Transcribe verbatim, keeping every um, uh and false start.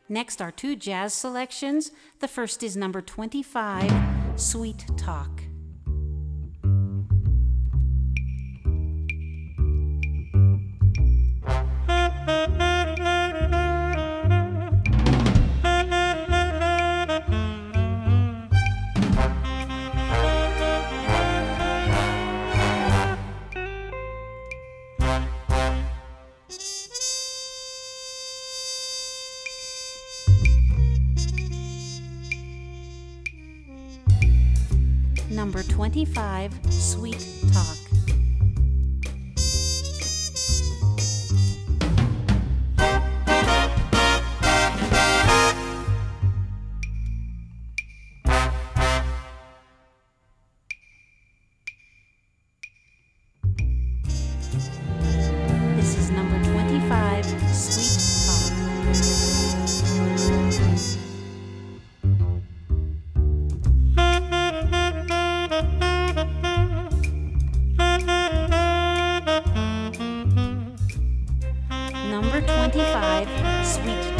Next are two jazz selections. The first is number twenty-five, Sweet Talk. Number twenty-five, Sweet Talk. This is number twenty-five, Sweet Talk. Number twenty-five, Sweet